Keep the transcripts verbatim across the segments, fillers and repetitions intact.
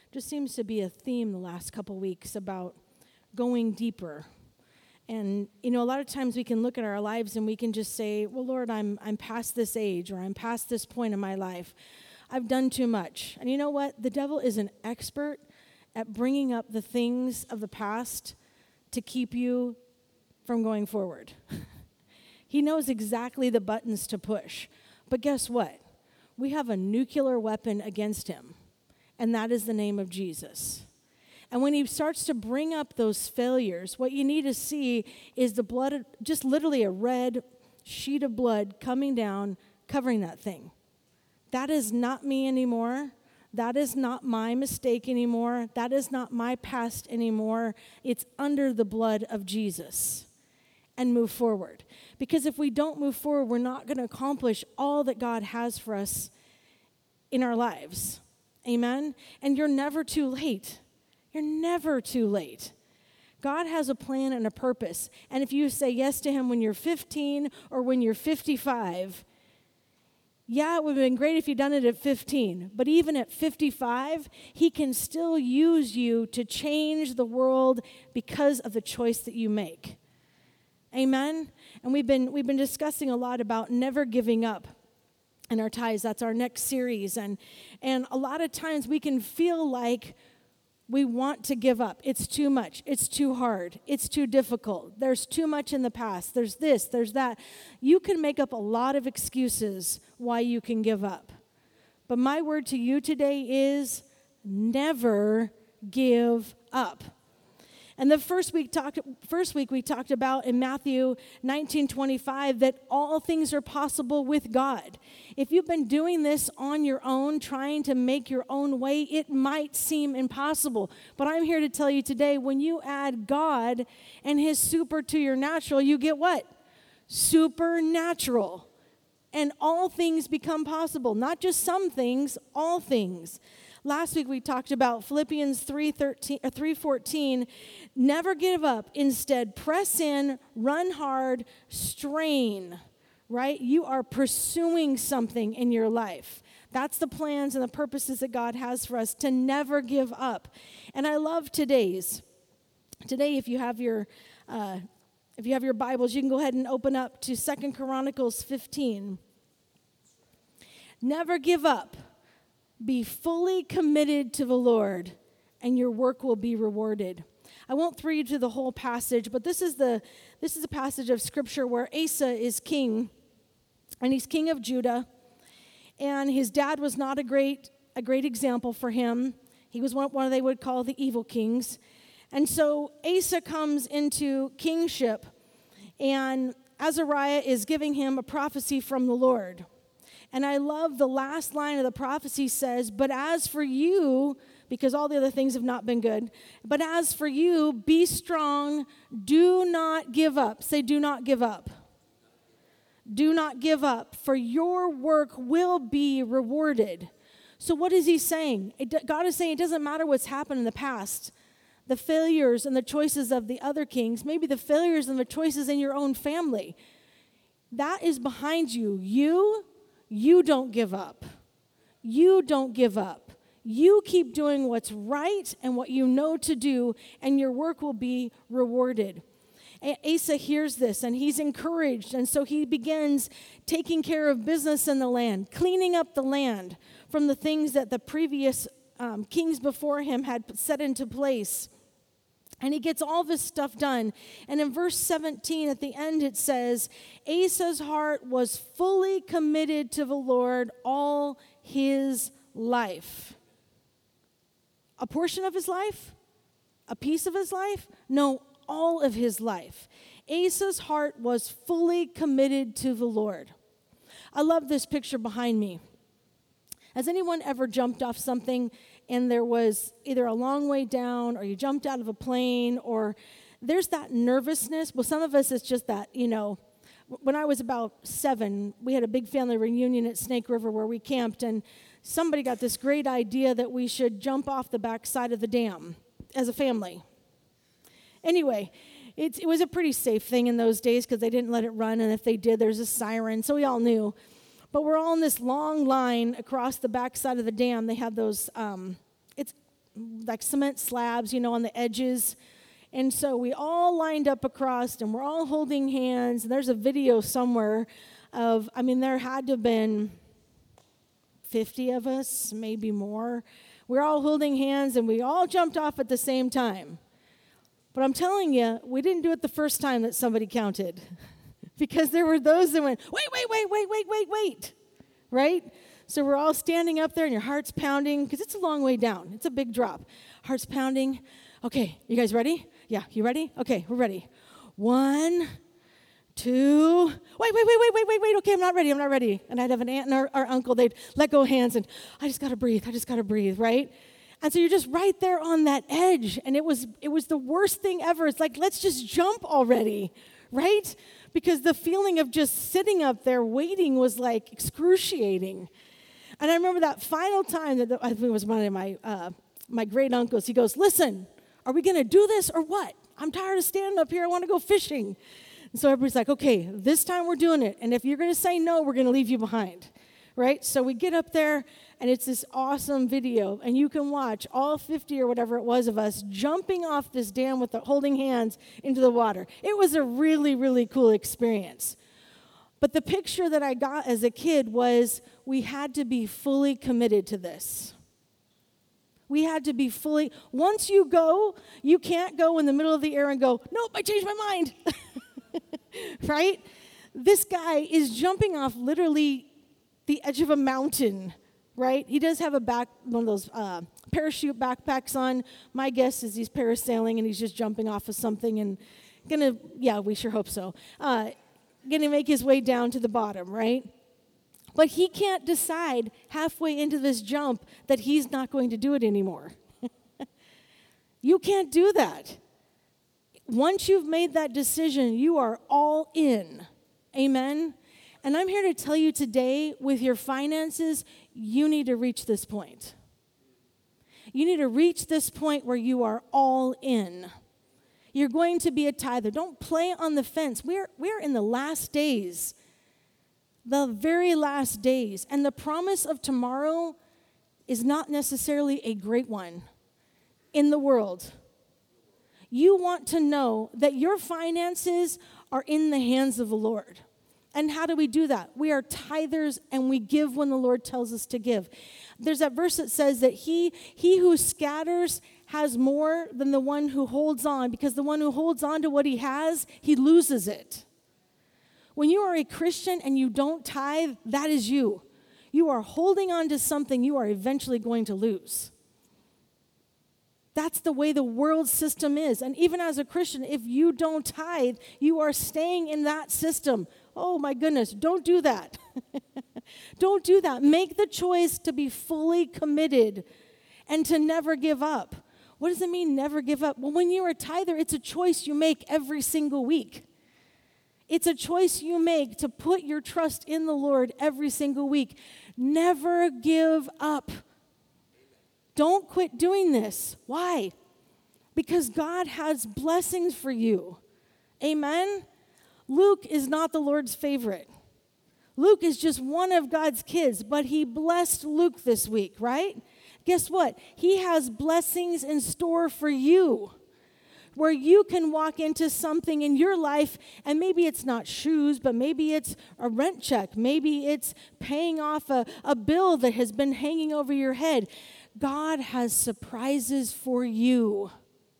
just seems to be a theme the last couple weeks about going deeper. And, you know, a lot of times we can look at our lives and we can just say, well, Lord, I'm I'm past this age, or I'm past this point in my life. I've done too much. And you know what? The devil is an expert at bringing up the things of the past to keep you from going forward. He knows exactly the buttons to push. But guess what? We have a nuclear weapon against him, and that is the name of Jesus. And when he starts to bring up those failures, what you need to see is the blood, just literally a red sheet of blood coming down, covering that thing. That is not me anymore. That is not my mistake anymore. That is not my past anymore. It's under the blood of Jesus. And move forward. Because if we don't move forward, we're not going to accomplish all that God has for us in our lives. Amen? And you're never too late. You're never too late. God has a plan and a purpose. And if you say yes to him when you're fifteen or when you're fifty-five, yeah, it would have been great if you'd done it at fifteen. But even at fifty-five, he can still use you to change the world because of the choice that you make. Amen? And we've been we've been discussing a lot about never giving up in our ties. That's our next series. And, and a lot of times we can feel like we want to give up. It's too much. It's too hard. It's too difficult. There's too much in the past. There's this, there's that. You can make up a lot of excuses why you can give up. But my word to you today is never give up. And the first week talked first week we talked about in Matthew nineteen twenty-five that all things are possible with God. If you've been doing this on your own, trying to make your own way, it might seem impossible. But I'm here to tell you today, when you add God and his super to your natural, you get what? Supernatural. And all things become possible. Not just some things, all things. Last week we talked about Philippians three fourteen. Never give up. Instead, press in, run hard, strain. Right? You are pursuing something in your life. That's the plans and the purposes that God has for us, to never give up. And I love today's. Today, if you have your uh, if you have your Bibles, you can go ahead and open up to Second Chronicles fifteen. Never give up. Be fully committed to the Lord, and your work will be rewarded. I won't read you the whole passage, but this is the this is a passage of Scripture where Asa is king, and he's king of Judah, and his dad was not a great a great example for him. He was one, one they would call the evil kings, and so Asa comes into kingship, and Azariah is giving him a prophecy from the Lord. And I love the last line of the prophecy says, but as for you, because all the other things have not been good, but as for you, be strong, do not give up. Say, do not give up. Do not give up, for your work will be rewarded. So what is he saying? It, God is saying it doesn't matter what's happened in the past. The failures and the choices of the other kings, maybe the failures and the choices in your own family, that is behind you. You You don't give up. You don't give up. You keep doing what's right and what you know to do, and your work will be rewarded. Asa hears this, and he's encouraged, and so he begins taking care of business in the land, cleaning up the land from the things that the previous um, kings before him had set into place. And he gets all this stuff done. And in verse seventeen, at the end, it says, Asa's heart was fully committed to the Lord all his life. A portion of his life? A piece of his life? No, all of his life. Asa's heart was fully committed to the Lord. I love this picture behind me. Has anyone ever jumped off something and there was either a long way down, or you jumped out of a plane, or there's that nervousness? Well, some of us, it's just that, you know, when I was about seven, we had a big family reunion at Snake River where we camped, and somebody got this great idea that we should jump off the back side of the dam as a family. Anyway, it, it was a pretty safe thing in those days because they didn't let it run, and if they did, there's a siren, so we all knew. But we're all in this long line across the backside of the dam. They have those, um, it's like cement slabs, you know, on the edges. And so we all lined up across, and we're all holding hands. And there's a video somewhere of, I mean, there had to have been fifty of us, maybe more. We're all holding hands, and we all jumped off at the same time. But I'm telling you, we didn't do it the first time that somebody counted. Because there were those that went, wait, wait, wait, wait, wait, wait, wait, right? So we're all standing up there, and your heart's pounding, because it's a long way down. It's a big drop. Heart's pounding. Okay, you guys ready? Yeah, you ready? Okay, we're ready. One, two, wait, wait, wait, wait, wait, wait, wait, okay, I'm not ready, I'm not ready. And I'd have an aunt and our, our uncle, they'd let go of hands, and I just got to breathe, I just got to breathe, right? And so you're just right there on that edge, and it was it was the worst thing ever. It's like, let's just jump already, right? Because the feeling of just sitting up there waiting was like excruciating. And I remember that final time that the, I think it was one of my uh, my great uncles. He goes, "Listen, are we going to do this or what? I'm tired of standing up here. I want to go fishing." And so everybody's like, "Okay, this time we're doing it. And if you're going to say no, we're going to leave you behind." Right? So we get up there, and it's this awesome video, and you can watch all fifty or whatever it was of us jumping off this dam with the holding hands into the water. It was a really, really cool experience. But the picture that I got as a kid was we had to be fully committed to this. We had to be fully, once you go, you can't go in the middle of the air and go, nope, I changed my mind. Right? This guy is jumping off literally the edge of a mountain, right? He does have a back, one of those uh, parachute backpacks on. My guess is he's parasailing and he's just jumping off of something and gonna, yeah, we sure hope so. Uh, gonna make his way down to the bottom, right? But he can't decide halfway into this jump that he's not going to do it anymore. You can't do that. Once you've made that decision, you are all in. Amen? And I'm here to tell you today, with your finances, you need to reach this point. You need to reach this point where you are all in. You're going to be a tither. Don't play on the fence. We're, we're in the last days, the very last days. And the promise of tomorrow is not necessarily a great one in the world. You want to know that your finances are in the hands of the Lord. And how do we do that? We are tithers, and we give when the Lord tells us to give. There's that verse that says that he, he who scatters has more than the one who holds on, because the one who holds on to what he has, he loses it. When you are a Christian and you don't tithe, that is you. You are holding on to something you are eventually going to lose. That's the way the world system is. And even as a Christian, if you don't tithe, you are staying in that system. Oh my goodness, don't do that. Don't do that. Make the choice to be fully committed and to never give up. What does it mean, never give up? Well, when you're a tither, it's a choice you make every single week. It's a choice you make to put your trust in the Lord every single week. Never give up. Don't quit doing this. Why? Because God has blessings for you. Amen? Luke is not the Lord's favorite. Luke is just one of God's kids, but he blessed Luke this week, right? Guess what? He has blessings in store for you, where you can walk into something in your life, and maybe it's not shoes, but maybe it's a rent check. Maybe it's paying off a, a bill that has been hanging over your head. God has surprises for you.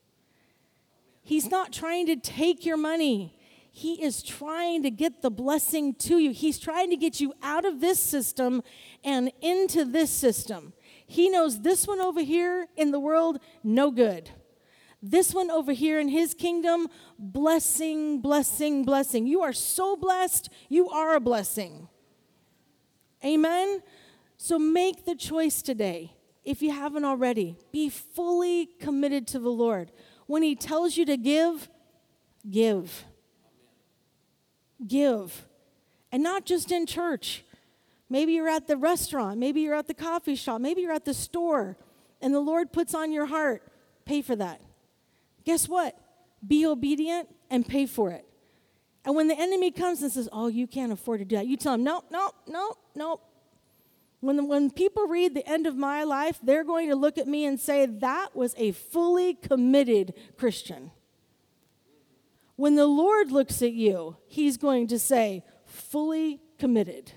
He's not trying to take your money. He is trying to get the blessing to you. He's trying to get you out of this system and into this system. He knows this one over here in the world, no good. This one over here in his kingdom, blessing, blessing, blessing. You are so blessed, you are a blessing. Amen? So make the choice today, if you haven't already. Be fully committed to the Lord. When he tells you to give, give. Give. And not just in church. Maybe you're at the restaurant. Maybe you're at the coffee shop. Maybe you're at the store. And the Lord puts on your heart, pay for that. Guess what? Be obedient and pay for it. And when the enemy comes and says, oh, you can't afford to do that, you tell him, no, no, no, no. When, when people read the end of my life, they're going to look at me and say, that was a fully committed Christian. When the Lord looks at you, he's going to say, fully committed.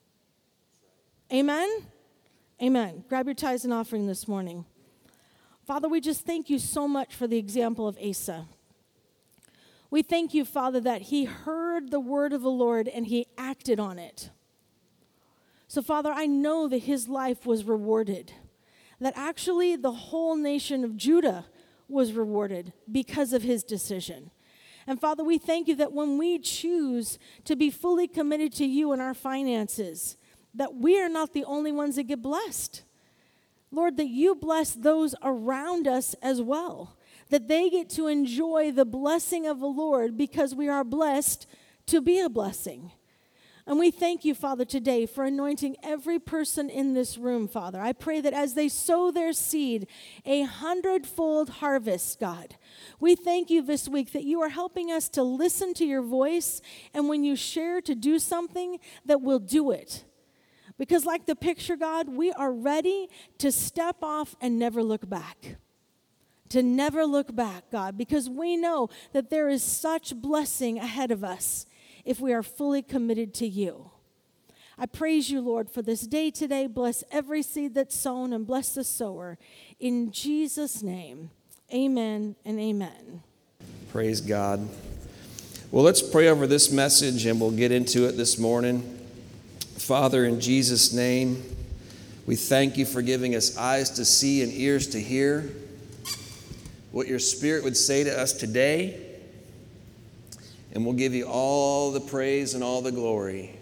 Amen? Amen. Grab your tithes and offering this morning. Father, we just thank you so much for the example of Asa. We thank you, Father, that he heard the word of the Lord and he acted on it. So, Father, I know that his life was rewarded, that actually the whole nation of Judah was rewarded because of his decision. And, Father, we thank you that when we choose to be fully committed to you in our finances, that we are not the only ones that get blessed. Lord, that you bless those around us as well, that they get to enjoy the blessing of the Lord because we are blessed to be a blessing. And we thank you, Father, today for anointing every person in this room, Father. I pray that as they sow their seed, a hundredfold harvest, God. We thank you this week that you are helping us to listen to your voice, and when you share to do something, that we'll do it. Because like the picture, God, we are ready to step off and never look back. To never look back, God, because we know that there is such blessing ahead of us if we are fully committed to you. I praise you, Lord, for this day today. Bless every seed that's sown and bless the sower. In Jesus' name, amen and amen. Praise God. Well, let's pray over this message and we'll get into it this morning. Father, in Jesus' name, we thank you for giving us eyes to see and ears to hear what your Spirit would say to us today. And we'll give you all the praise and all the glory.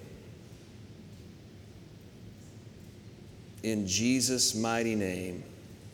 In Jesus' mighty name.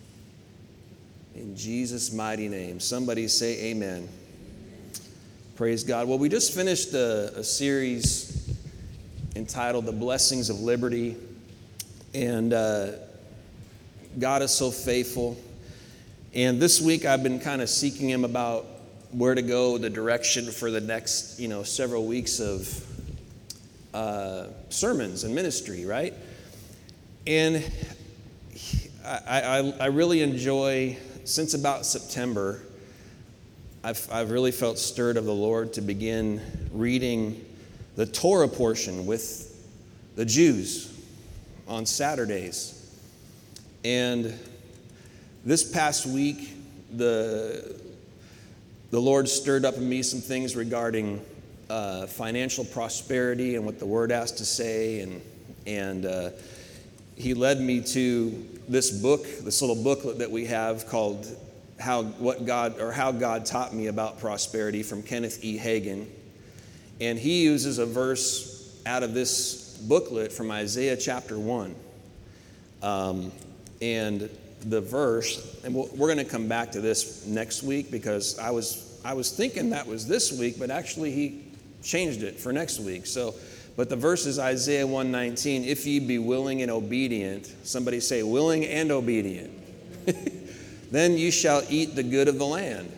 In Jesus' mighty name. Somebody say amen. Praise God. Well, we just finished a, a series entitled The Blessings of Liberty. And uh, God is so faithful. And this week I've been kind of seeking him about where to go, the direction for the next, you know, several weeks of uh, sermons and ministry, right? And I, I, I really enjoy, since about September, I've, I've really felt stirred of the Lord to begin reading the Torah portion with the Jews on Saturdays. And this past week, the The Lord stirred up in me some things regarding uh, financial prosperity and what the Word has to say, and and uh, He led me to this book, this little booklet that we have called "How What God or How God Taught Me About Prosperity" from Kenneth E. Hagin, and he uses a verse out of this booklet from Isaiah chapter one, um, and. The verse, and we'll, we're going to come back to this next week because I was I was thinking that was this week, but actually he changed it for next week. So, but the verse is Isaiah one nineteen. If ye be willing and obedient, somebody say willing and obedient, then you shall eat the good of the land.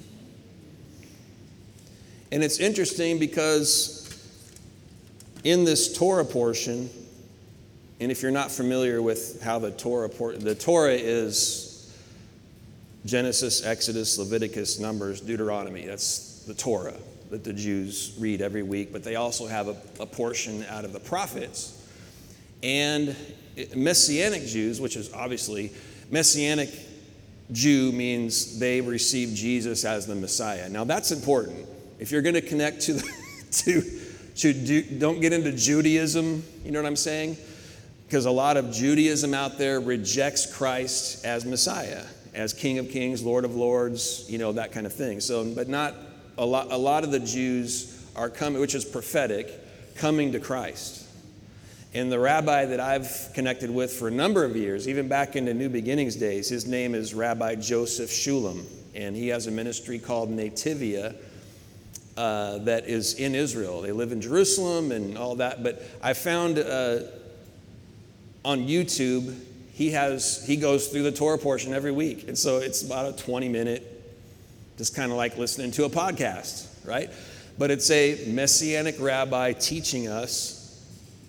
And it's interesting because in this Torah portion. And if you're not familiar with how the Torah, the Torah is Genesis, Exodus, Leviticus, Numbers, Deuteronomy. That's the Torah that the Jews read every week. But they also have a, a portion out of the prophets. And Messianic Jews, which is obviously, Messianic Jew means they receive Jesus as the Messiah. Now that's important. If you're going to connect to, the, to, to, don't get into Judaism, you know what I'm saying? Because a lot of Judaism out there rejects Christ as Messiah, as King of Kings, Lord of Lords, you know, that kind of thing. So, but not a lot. A lot of the Jews are coming, which is prophetic, coming to Christ. And the rabbi that I've connected with for a number of years, even back into New Beginnings days, his name is Rabbi Joseph Shulam, and he has a ministry called Nativia uh, that is in Israel. They live in Jerusalem and all that. But I found. Uh, On YouTube, he has he goes through the Torah portion every week. And so it's about a twenty minute, just kind of like listening to a podcast, right? But it's a Messianic rabbi teaching us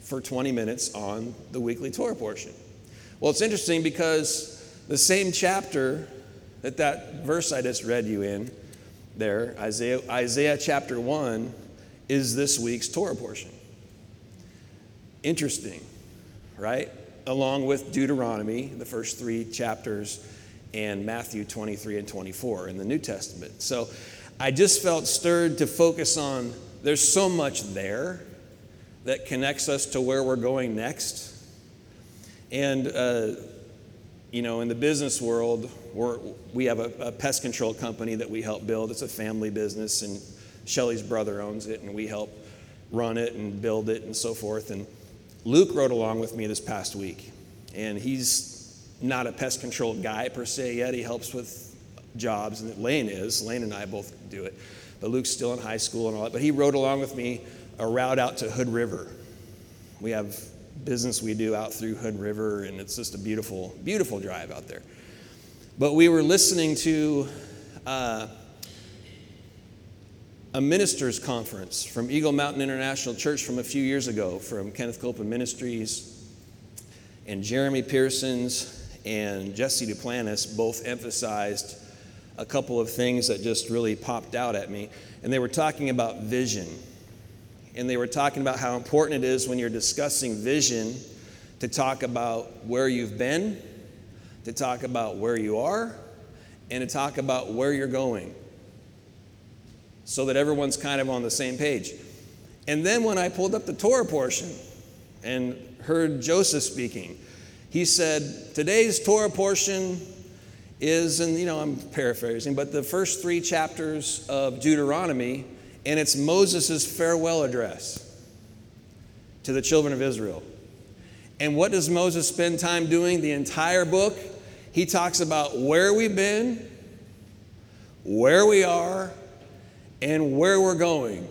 for twenty minutes on the weekly Torah portion. Well, it's interesting because the same chapter that that verse I just read you in there, Isaiah, Isaiah chapter one, is this week's Torah portion. Interesting, right? Along with Deuteronomy, the first three chapters, and Matthew twenty-three and twenty-four in the New Testament. So I just felt stirred to focus on, there's so much there that connects us to where we're going next. And, uh, you know, in the business world, we're, we have a, a pest control company that we help build. It's a family business, and Shelly's brother owns it, and we help run it and build it and so forth. And Luke rode along with me this past week, and he's not a pest control guy per se yet. He helps with jobs, and Lane is. Lane and I both do it, but Luke's still in high school and all that. But he rode along with me a route out to Hood River. We have business we do out through Hood River, and it's just a beautiful, beautiful drive out there. But we were listening to uh, a ministers' conference from Eagle Mountain International Church from a few years ago, from Kenneth Copeland Ministries, and Jeremy Pearsons and Jesse Duplantis both emphasized a couple of things that just really popped out at me. And they were talking about vision. And they were talking about how important it is when you're discussing vision to talk about where you've been, to talk about where you are, and to talk about where you're going, so that everyone's kind of on the same page. And then when I pulled up the Torah portion and heard Joseph speaking, he said, today's Torah portion is, and you know, I'm paraphrasing, but the first three chapters of Deuteronomy, and it's Moses' farewell address to the children of Israel. And what does Moses spend time doing the entire book? He talks about where we've been, where we are, and where we're going.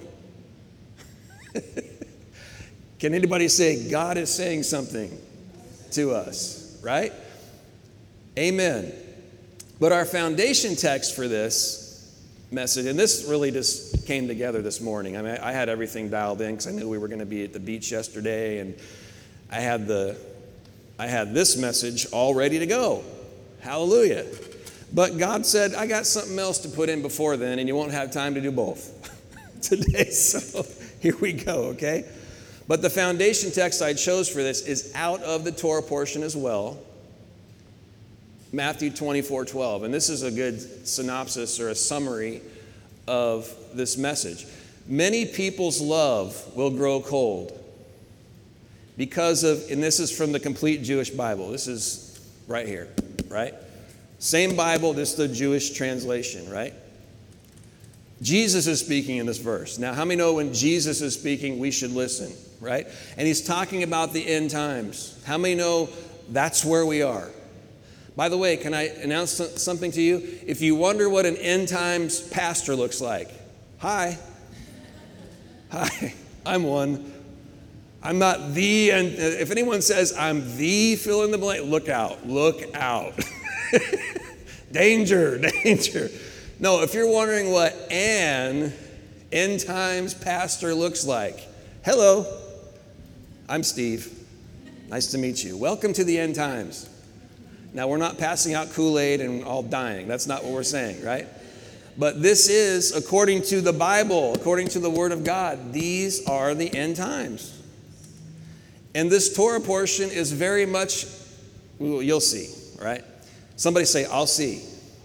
Can anybody say God is saying something to us, right? Amen. But our foundation text for this message, and this really just came together this morning. I mean, I had everything dialed in because I knew we were going to be at the beach yesterday, and I had the, I had this message all ready to go. Hallelujah. But God said, I got something else to put in before then, and you won't have time to do both today. So here we go, okay? But the foundation text I chose for this is out of the Torah portion as well, Matthew twenty-four twelve. And this is a good synopsis or a summary of this message. Many people's love will grow cold because of, and this is from the Complete Jewish Bible. This is right here, right? Same Bible, just the Jewish translation, right? Jesus is speaking in this verse. Now, how many know when Jesus is speaking, we should listen, right? And he's talking about the end times. How many know that's where we are? By the way, can I announce something to you? If you wonder what an end times pastor looks like, hi. Hi, I'm one. I'm not the, and if anyone says I'm the fill in the blank, look out, look out. Danger, danger. No, if you're wondering what an end times pastor looks like, hello, I'm Steve. Nice to meet you. Welcome to the end times. Now, we're not passing out Kool-Aid and all dying. That's not what we're saying, right? But this is, according to the Bible, according to the Word of God, these are the end times. And this Torah portion is very much, well, you'll see, right? Somebody say, I'll see.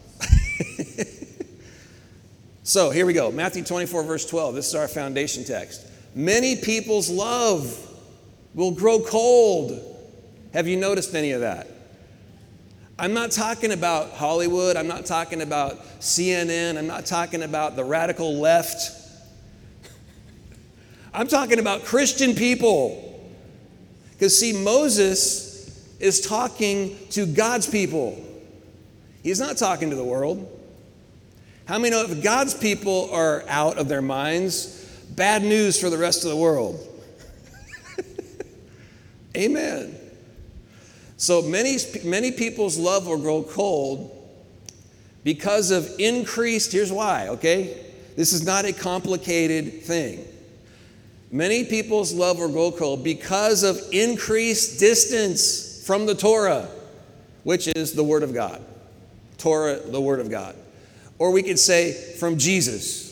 So here we go. Matthew twenty-four, verse twelve. This is our foundation text. Many people's love will grow cold. Have you noticed any of that? I'm not talking about Hollywood. I'm not talking about C N N. I'm not talking about the radical left. I'm talking about Christian people. Because see, Moses is talking to God's people. He's not talking to the world. How many know if God's people are out of their minds, bad news for the rest of the world? Amen. So many, many people's love will grow cold because of increased, here's why, okay? This is not a complicated thing. Many people's love will grow cold because of increased distance from the Torah, which is the Word of God. Torah, the Word of God. Or we could say from Jesus.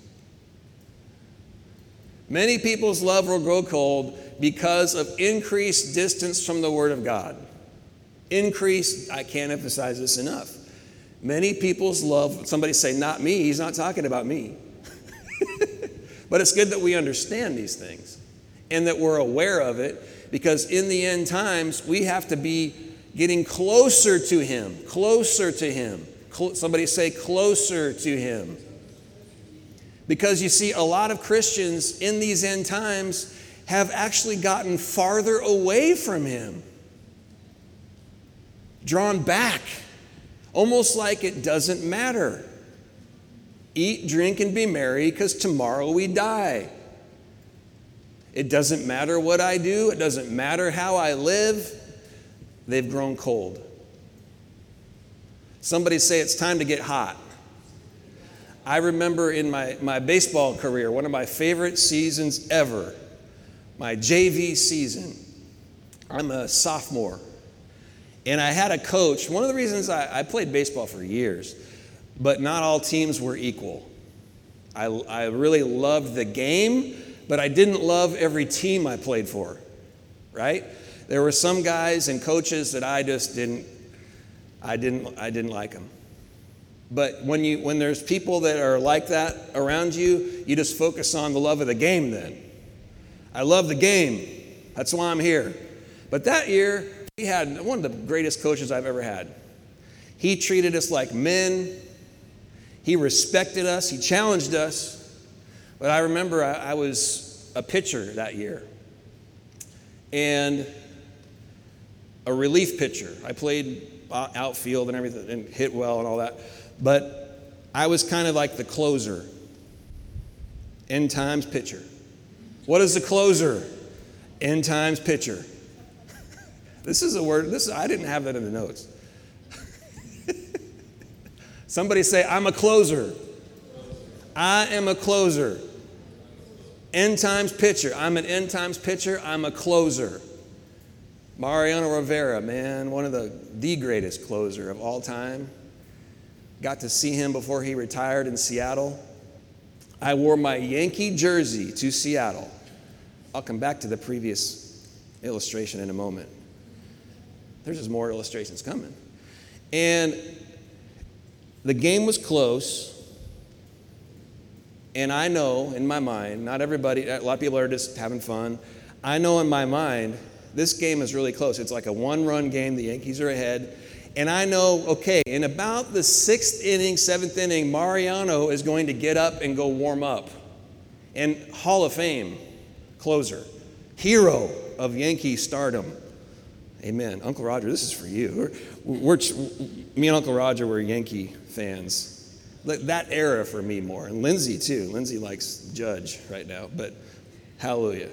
Many people's love will grow cold because of increased distance from the Word of God. Increased, I can't emphasize this enough. Many people's love, somebody say, not me, he's not talking about me. But it's good that we understand these things and that we're aware of it, because in the end times, we have to be getting closer to Him, closer to Him. Cl- somebody say, closer to Him. Because you see, a lot of Christians in these end times have actually gotten farther away from Him, drawn back, almost like it doesn't matter. Eat, drink, and be merry, because tomorrow we die. It doesn't matter what I do. It doesn't matter how I live. They've grown cold. Somebody say it's time to get hot. I remember in my, my baseball career, one of my favorite seasons ever, my J V season. I'm a sophomore. And I had a coach. One of the reasons I, I played baseball for years, but not all teams were equal. I, I really loved the game, but I didn't love every team I played for, right? There were some guys and coaches that I just didn't, I didn't, I didn't like them. But when you, when there's people that are like that around you, you just focus on the love of the game then. I love the game. That's why I'm here. But that year, we had one of the greatest coaches I've ever had. He treated us like men. He respected us. He challenged us. But I remember I, I was a pitcher that year. And a relief pitcher. I played outfield and everything and hit well and all that. But I was kind of like the closer. End times pitcher. What is the closer? End times pitcher. This is a word. This is, I didn't have that in the notes. Somebody say, I'm a closer. I am a closer. End times pitcher. I'm an end times pitcher. I'm a closer. Mariano Rivera, man, one of the, the greatest closer of all time. Got to see him before he retired in Seattle. I wore my Yankee jersey to Seattle. I'll come back to the previous illustration in a moment. There's just more illustrations coming. And the game was close. And I know in my mind, not everybody, a lot of people are just having fun. I know in my mind, this game is really close. It's like a one-run game. The Yankees are ahead. And I know, okay, in about the sixth inning, seventh inning, Mariano is going to get up and go warm up. And Hall of Fame closer, hero of Yankee stardom. Amen. Uncle Roger, this is for you. We're, we're, me and Uncle Roger were Yankee fans. That era for me more. And Lindsay, too. Lindsay likes Judge right now, but hallelujah.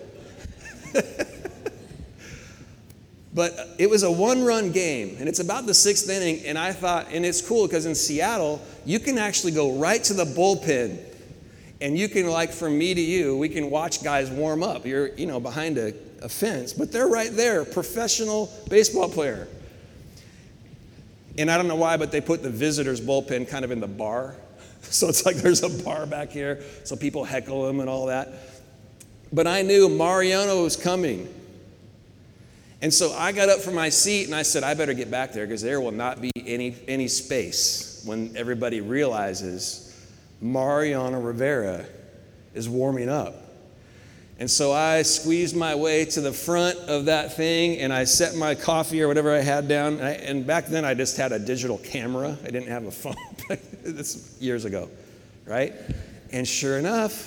But it was a one-run game, and it's about the sixth inning, and I thought, and it's cool because in Seattle, you can actually go right to the bullpen, and you can, like from me to you, we can watch guys warm up. You're, you know, behind a, a fence, but they're right there, professional baseball player. And I don't know why, but they put the visitors' bullpen kind of in the bar. So it's like there's a bar back here, so people heckle them and all that. But I knew Mariano was coming. And so I got up from my seat and I said, I better get back there because there will not be any, any space when everybody realizes Mariano Rivera is warming up. And so I squeezed my way to the front of that thing and I set my coffee or whatever I had down. And, I, and back then I just had a digital camera. I didn't have a phone. This was years ago, right? And sure enough,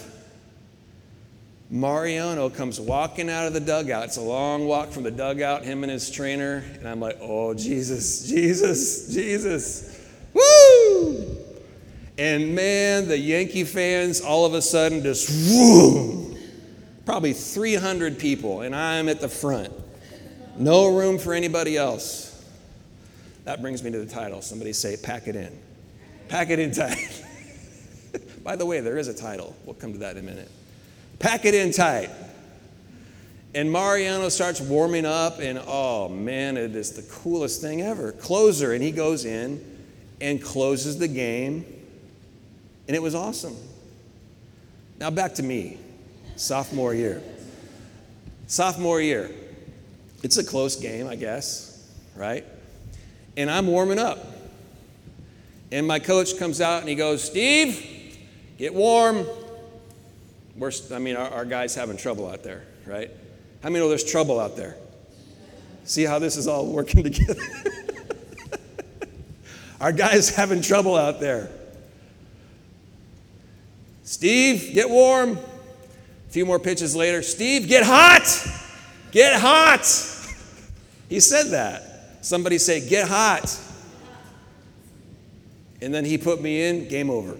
Mariano comes walking out of the dugout. It's a long walk from the dugout, him and his trainer. And I'm like, oh, Jesus, Jesus, Jesus. Woo! And man, the Yankee fans all of a sudden just, woo! Probably three hundred people, and I'm at the front. No room for anybody else. That brings me to the title. Somebody say, pack it in. Pack it in tight. By the way, there is a title. We'll come to that in a minute. Pack it in tight. And Mariano starts warming up, and oh man, it is the coolest thing ever. Closer, and he goes in and closes the game, and it was awesome. Now back to me, sophomore year. Sophomore year, it's a close game, I guess, right? And I'm warming up. And my coach comes out and he goes, Steve, get warm. We're, I mean, our, our guy's having trouble out there, right? How many know there's trouble out there? See how this is all working together? Our guy's having trouble out there. Steve, get warm. A few more pitches later, Steve, get hot. Get hot. He said that. Somebody say, get hot. And then he put me in, game over.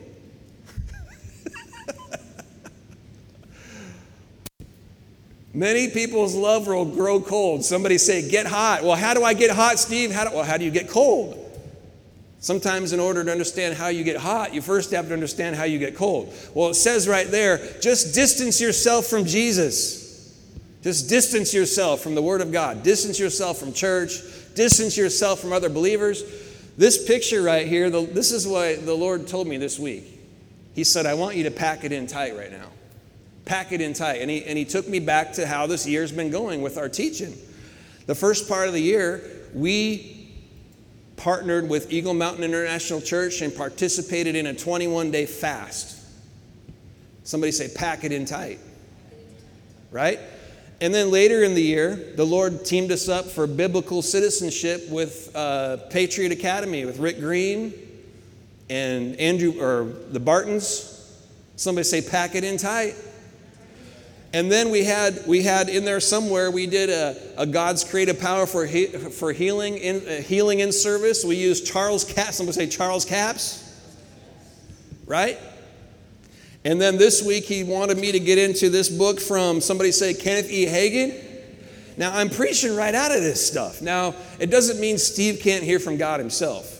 Many people's love will grow cold. Somebody say, get hot. Well, how do I get hot, Steve? How do, well, how do you get cold? Sometimes in order to understand how you get hot, you first have to understand how you get cold. Well, it says right there, just distance yourself from Jesus. Just distance yourself from the Word of God. Distance yourself from church. Distance yourself from other believers. This picture right here, the, this is what the Lord told me this week. He said, I want you to pack it in tight right now. Pack it in tight. And he, and he took me back to how this year's been going with our teaching. The first part of the year, we partnered with Eagle Mountain International Church and participated in a twenty-one day fast. Somebody say, pack it in tight. Right? And then later in the year, the Lord teamed us up for biblical citizenship with uh, Patriot Academy, with Rick Green and Andrew, or the Bartons. Somebody say, pack it in tight. And then we had we had in there somewhere, we did a, a God's creative power for he, for healing in uh, healing in service. We used Charles Capps. Somebody say Charles Capps, right? And then this week he wanted me to get into this book from, somebody say Kenneth E. Hagin. Now I'm preaching right out of this stuff. Now it doesn't mean Steve can't hear from God himself.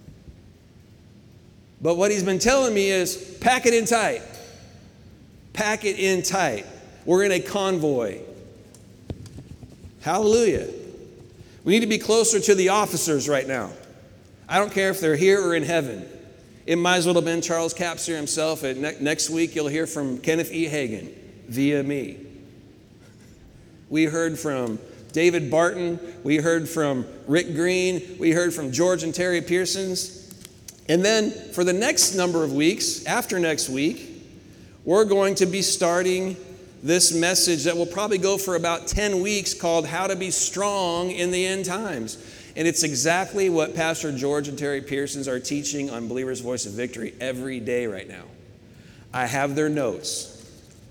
But what he's been telling me is pack it in tight. Pack it in tight. We're in a convoy. Hallelujah. We need to be closer to the officers right now. I don't care if they're here or in heaven. It might as well have been Charles Capps here himself. And ne- next week you'll hear from Kenneth E. Hagin via me. We heard from David Barton. We heard from Rick Green. We heard from George and Terry Pearsons. And then for the next number of weeks, after next week, we're going to be starting this message that will probably go for about ten weeks called How to Be Strong in the End Times. And it's exactly what Pastor George and Terry Pearsons are teaching on Believer's Voice of Victory every day right now. I have their notes.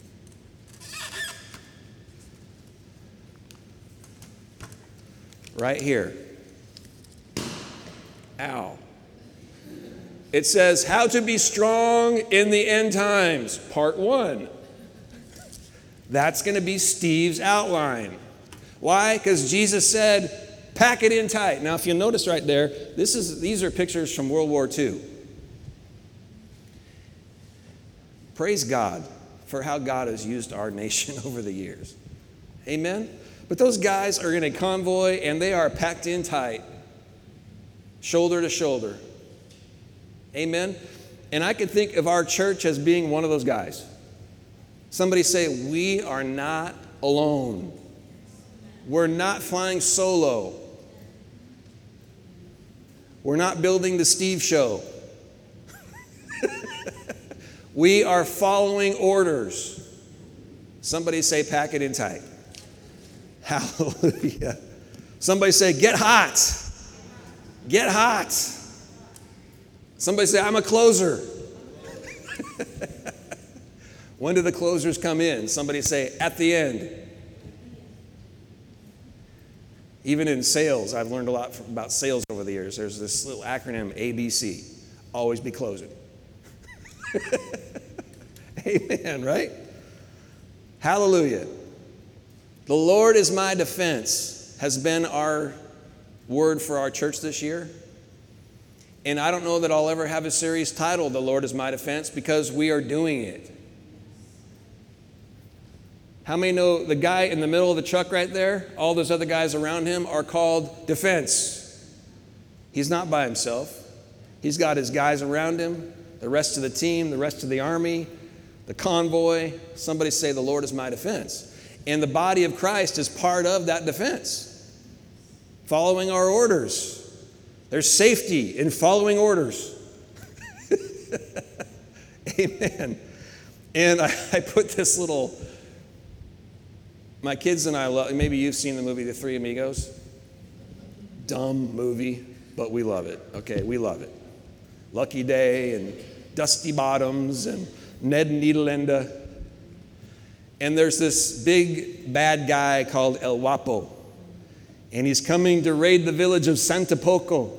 Right here. Ow. It says, How to Be Strong in the End Times, Part one. That's going to be Steve's outline. Why? Because Jesus said, pack it in tight. Now, if you'll notice right there, this is these are pictures from World War Two. Praise God for how God has used our nation over the years. Amen? But those guys are in a convoy, and they are packed in tight, shoulder to shoulder. Amen? And I could think of our church as being one of those guys. Somebody say, we are not alone. We're not flying solo. We're not building the Steve show. We are following orders. Somebody say, pack it in tight. Hallelujah. Somebody say, get hot. Get hot. Somebody say, I'm a closer. When do the closers come in? Somebody say, at the end. Even in sales, I've learned a lot from, about sales over the years. There's this little acronym, A B C. Always be closing. Amen, right? Hallelujah. The Lord is my defense has been our word for our church this year. And I don't know that I'll ever have a series titled, The Lord is my defense, because we are doing it. How many know the guy in the middle of the truck right there, all those other guys around him are called defense? He's not by himself. He's got his guys around him, the rest of the team, the rest of the army, the convoy. Somebody say, the Lord is my defense. And the body of Christ is part of that defense, following our orders. There's safety in following orders. Amen. And I, I put this little, my kids and I love, maybe you've seen the movie The Three Amigos. Dumb movie, but we love it. Okay, we love it. Lucky Day and Dusty Bottoms and Ned Needlenda. And there's this big bad guy called El Guapo. And he's coming to raid the village of Santa Poco.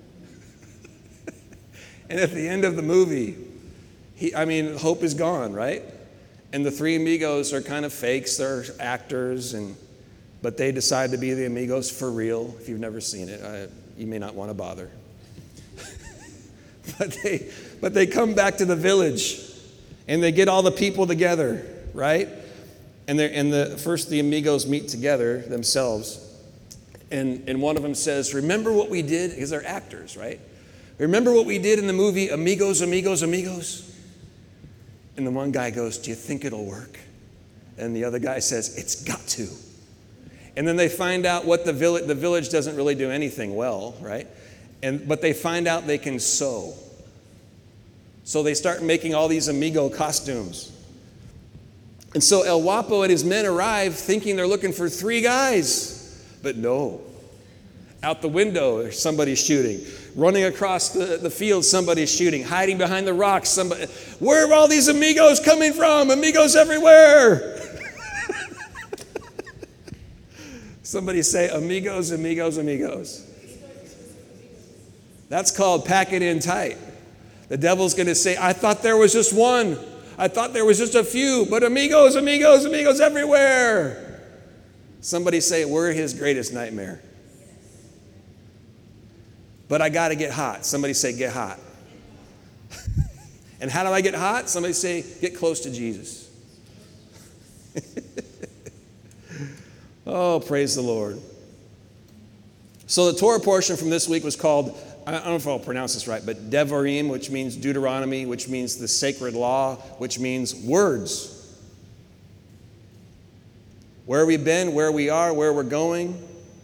And at the end of the movie, he, I mean, hope is gone, right? And the three amigos are kind of fakes. They're actors, and but they decide to be the amigos for real. If you've never seen it, I, you may not want to bother. but they, but they come back to the village, and they get all the people together, right? And they and the first the amigos meet together themselves, and and one of them says, "Remember what we did?" Because they're actors, right? Remember what we did in the movie Amigos, Amigos, Amigos? And the one guy goes, "Do you think it'll work?" And the other guy says, "It's got to." And then they find out what the village, the village doesn't really do anything well, right? And but they find out they can sew. So they start making all these amigo costumes. And so El Guapo and his men arrive thinking they're looking for three guys. But no. Out the window, there's somebody shooting. Running across the, the field, somebody's shooting. Hiding behind the rocks, somebody. Where are all these amigos coming from? Amigos everywhere. Somebody say, amigos, amigos, amigos. That's called pack it in tight. The devil's going to say, I thought there was just one. I thought there was just a few. But amigos, amigos, amigos everywhere. Somebody say, we're his greatest nightmare. But I got to get hot. Somebody say, get hot. And how do I get hot? Somebody say, get close to Jesus. Oh, praise the Lord. So the Torah portion from this week was called, I don't know if I'll pronounce this right, but Devarim, which means Deuteronomy, which means the sacred law, which means words. Where we've been, where we are, where we're going.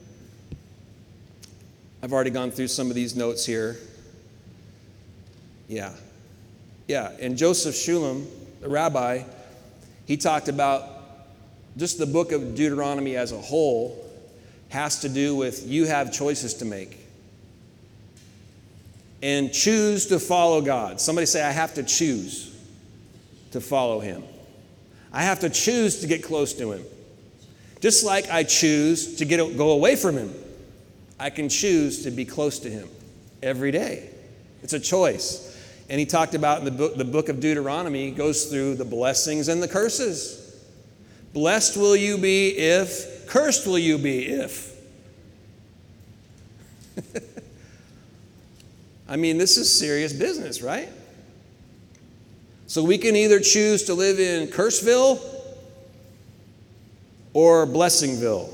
I've already gone through some of these notes here. Yeah. Yeah, and Joseph Shulam, the rabbi, he talked about just the book of Deuteronomy as a whole has to do with you have choices to make. And choose to follow God. Somebody say, I have to choose to follow him. I have to choose to get close to him. Just like I choose to get go away from him. I can choose to be close to him every day. It's a choice. And he talked about in the book, the book of Deuteronomy goes through the blessings and the curses. Blessed will you be if, cursed will you be if. I mean, this is serious business, right? So we can either choose to live in Curseville or Blessingville.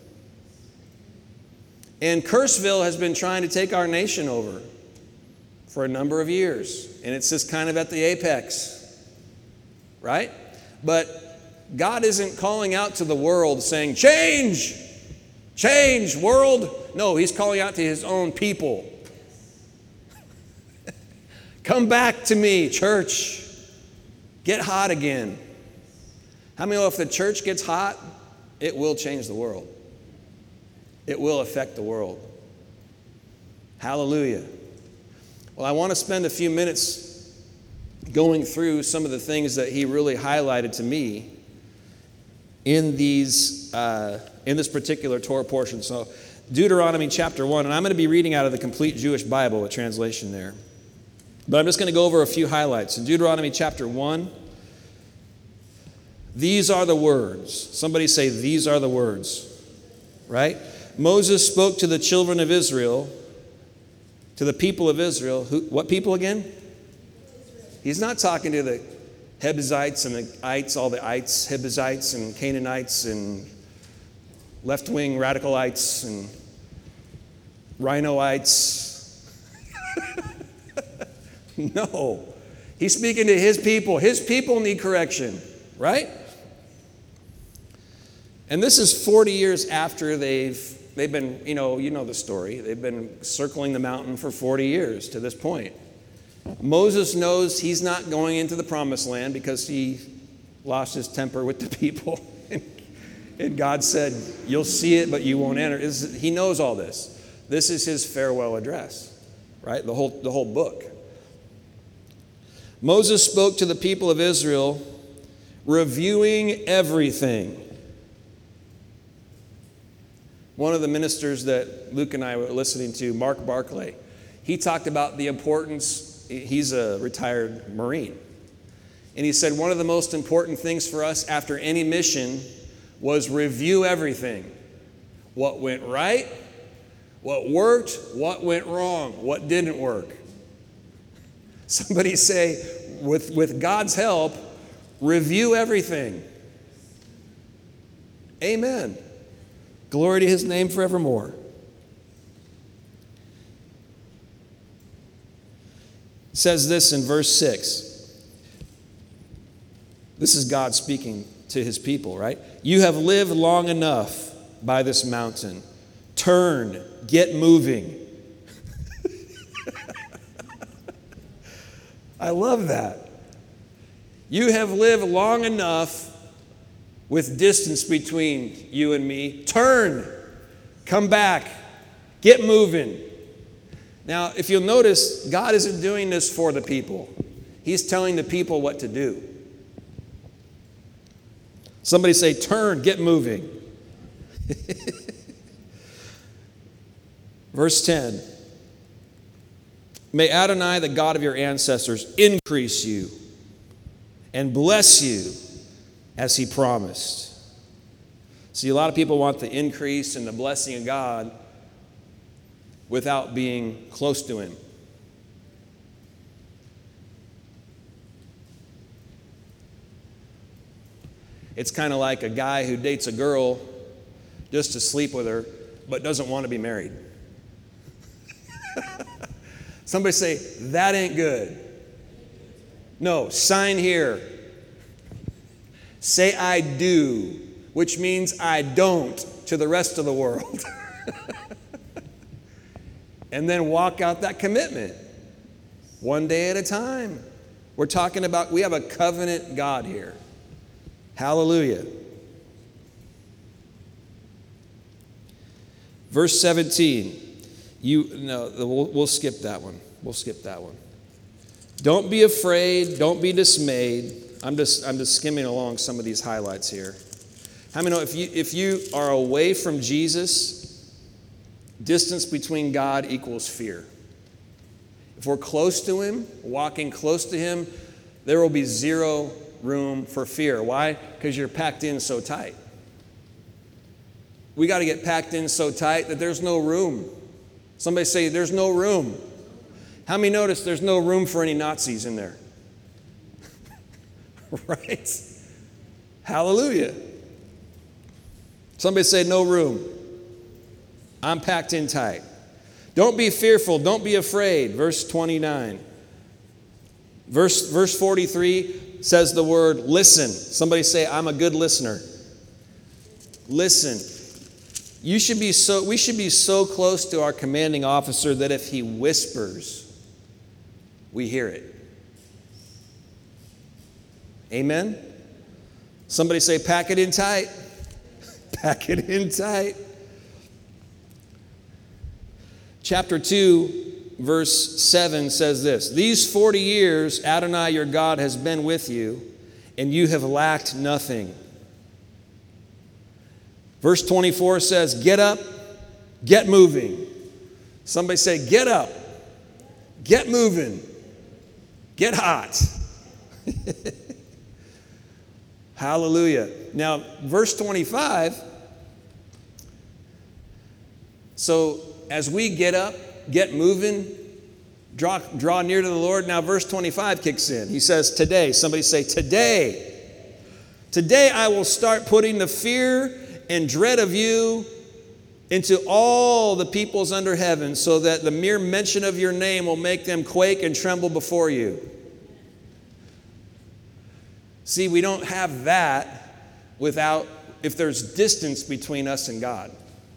And Curseville has been trying to take our nation over for a number of years. And it's just kind of at the apex, right? But God isn't calling out to the world saying, change, change, world. No, he's calling out to his own people. Come back to me, church. Get hot again. How many know if the church gets hot, it will change the world? It will affect the world. Hallelujah. Well, I want to spend a few minutes going through some of the things that he really highlighted to me in these uh, in this particular Torah portion. So Deuteronomy chapter one, and I'm going to be reading out of the Complete Jewish Bible, a translation there. But I'm just going to go over a few highlights. In Deuteronomy chapter one, these are the words. Somebody say, these are the words. Right? Moses spoke to the children of Israel, to the people of Israel. Who, what people again? He's not talking to the Jebusites and the ites, all the ites, Jebusites and Canaanites and left-wing radicalites and rhinoites. No. He's speaking to his people. His people need correction, right? And this is forty years after they've they've been, you know, you know the story. They've been circling the mountain for forty years to this point. Moses knows he's not going into the promised land because he lost his temper with the people. And God said, you'll see it, but you won't enter. He knows all this. This is his farewell address, right? The whole, the whole book. Moses spoke to the people of Israel, reviewing everything. One of the ministers that Luke and I were listening to, Mark Barclay, he talked about the importance, he's a retired Marine, and he said one of the most important things for us after any mission was review everything. What went right, what worked, what went wrong, what didn't work. Somebody say, with, with God's help, review everything. Amen. Glory to his name forevermore. It says this in verse six. This is God speaking to his people, right? You have lived long enough by this mountain. Turn, get moving. I love that. You have lived long enough with distance between you and me. Turn, come back, get moving. Now, if you'll notice, God isn't doing this for the people. He's telling the people what to do. Somebody say, turn, get moving. Verse ten. May Adonai, the God of your ancestors, increase you and bless you as he promised. See, a lot of people want the increase and the blessing of God without being close to him. It's kind of like a guy who dates a girl just to sleep with her, but doesn't want to be married. Somebody say, that ain't good. No, sign here. Say I do, which means I don't to the rest of the world. And then walk out that commitment. One day at a time. We're talking about, we have a covenant God here. Hallelujah. Verse seventeen. You no, we'll, we'll skip that one. We'll skip that one. Don't be afraid. Don't be dismayed. I'm just I'm just skimming along some of these highlights here. How many know if you if you are away from Jesus, distance between God equals fear. If we're close to him, walking close to him, there will be zero room for fear. Why? Because you're packed in so tight. We got to get packed in so tight that there's no room. Somebody say, there's no room. How many notice there's no room for any Nazis in there? Right? Hallelujah. Somebody say, no room. I'm packed in tight. Don't be fearful. Don't be afraid. Verse twenty-nine. Verse, verse forty-three says the word listen. Somebody say, I'm a good listener. Listen. You should be so, we should be so close to our commanding officer that if he whispers, we hear it. Amen? Somebody say, pack it in tight. Pack it in tight. Chapter two, verse seven says this. These forty years Adonai your God has been with you, and you have lacked nothing. Verse twenty-four says, get up, get moving. Somebody say, get up, get moving, get hot. Hallelujah. Now, verse twenty-five, so as we get up, get moving, Draw, draw near to the Lord. Now verse twenty-five kicks in. He says, today. Somebody say, today. Today I will start putting the fear and dread of you into all the peoples under heaven, so that the mere mention of your name will make them quake and tremble before you. See, we don't have that without, if there's distance between us and God.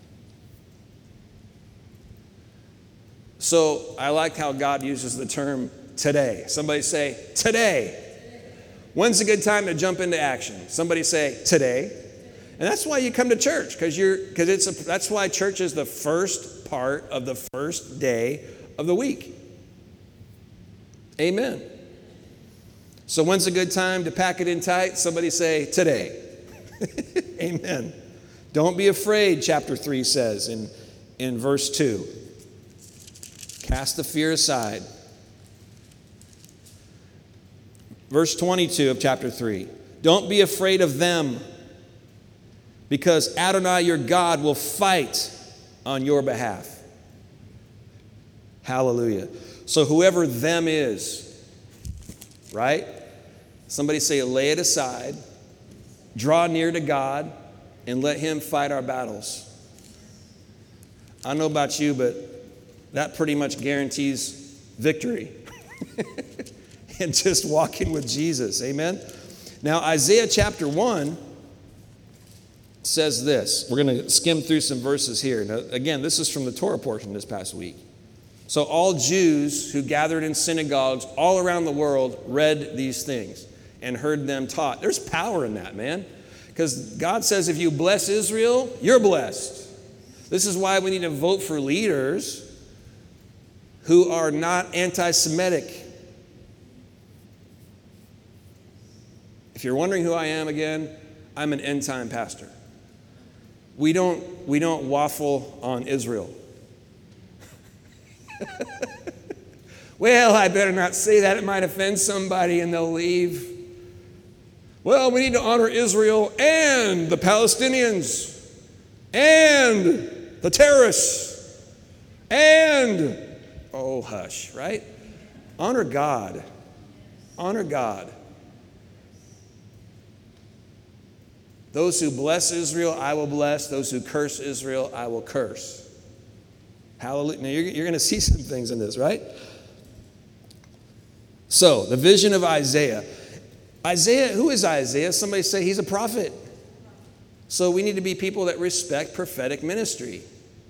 So I like how God uses the term today. Somebody say, today. When's a good time to jump into action? Somebody say, today. And that's why you come to church, because you're because it's a, that's why church is the first part of the first day of the week. Amen. So when's a good time to pack it in tight? Somebody say, today. Amen. Don't be afraid, chapter three says in, in verse two. Cast the fear aside. Verse twenty-two of chapter three. Don't be afraid of them, because Adonai your God will fight on your behalf. Hallelujah. So whoever them is, right? Somebody say, lay it aside, draw near to God, and let him fight our battles. I don't know about you, but that pretty much guarantees victory. And just walking with Jesus. Amen? Now, Isaiah chapter one says this. We're going to skim through some verses here. Now, again, this is from the Torah portion this past week. So all Jews who gathered in synagogues all around the world read these things and heard them taught. There's power in that, man. Because God says if you bless Israel, you're blessed. This is why we need to vote for leaders who are not anti-Semitic. If you're wondering who I am again, I'm an end-time pastor. We don't, we don't waffle on Israel. Well, I better not say that. It might offend somebody and they'll leave. Well, we need to honor Israel and the Palestinians and the terrorists and, oh, hush, right? Honor God. Honor God. Those who bless Israel, I will bless. Those who curse Israel, I will curse. Hallelujah. Now, you're, you're going to see some things in this, right? So, the vision of Isaiah. Isaiah, who is Isaiah? Somebody say he's a prophet. So, we need to be people that respect prophetic ministry.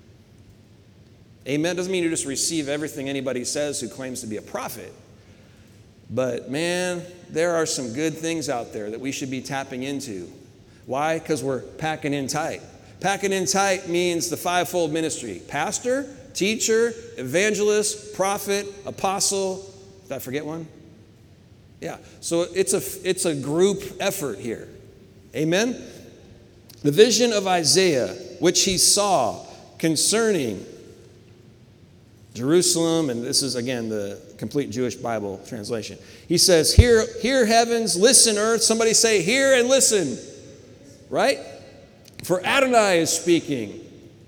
Amen. Doesn't mean you just receive everything anybody says who claims to be a prophet. But, man, there are some good things out there that we should be tapping into. Why? Because we're packing in tight. Packing in tight means the fivefold ministry. Pastor, teacher, evangelist, prophet, apostle. Did I forget one? Yeah. So it's a, it's a group effort here. Amen? The vision of Isaiah, which he saw concerning Jerusalem, and this is, again, the complete Jewish Bible translation. He says, hear, hear heavens, listen earth. Somebody say, hear and listen. Right? For Adonai is speaking.